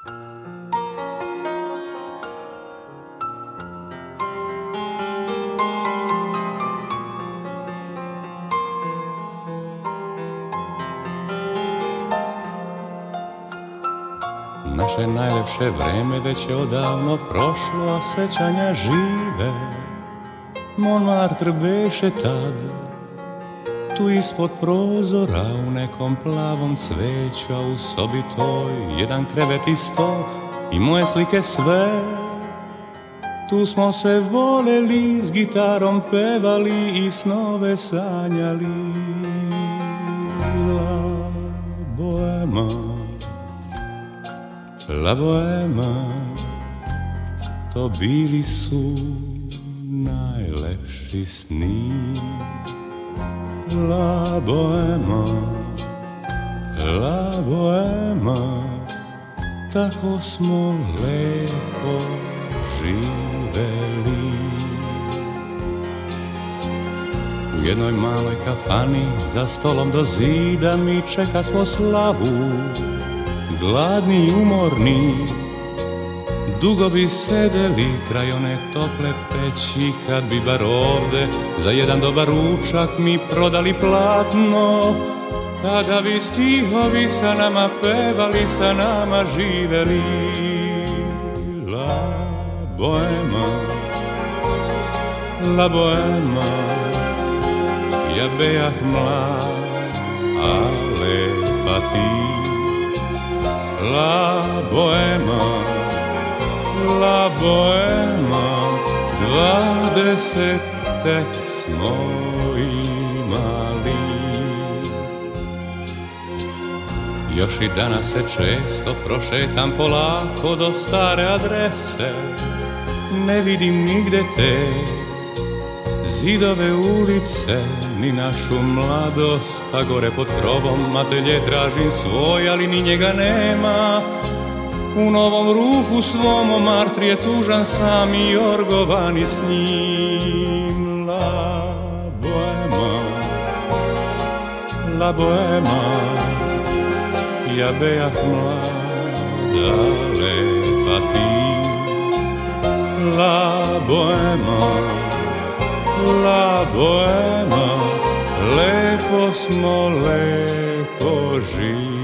Naše najlepše vreme već je odavno prošlo, a sećanja žive. Montmartre beše tad, tu ispod prozora u nekom plavom cveću, a u sobi toj jedan krevet i sto i moje slike sve. Tu smo se voleli, s gitarom pevali i snove sanjali. La bohema, la bohema, to bili su najlepši sni. La bohema, la bohema, tako smo lepo živeli. U jednoj maloj kafani za stolom do zida mi čeka smo slavu, gladni i umorni. Dugo bi sedeli kraj one tople peći, kad bi bar ovde za jedan dobar ručak mi prodali platno. Tada bi stihovi sa nama pevali, sa nama živeli. La bohema, la bohema, ja bejah mlad, ale pa ti. La bohema, la bohema, 20 tek smo imali. Još i danas se često prošetam polako do stare adrese. Ne vidim nigde te zidove ulice, ni našu mladost, a gore pod krovom atelje tražim svoj, ali ni njega nema. U novom ruhu svom Montmartre je tužan sam i orgovan i s njim. La bohema, la bohema, ja bejah mlad, ale pa ti. La bohema, la bohema, lepo smo, lepo živeli.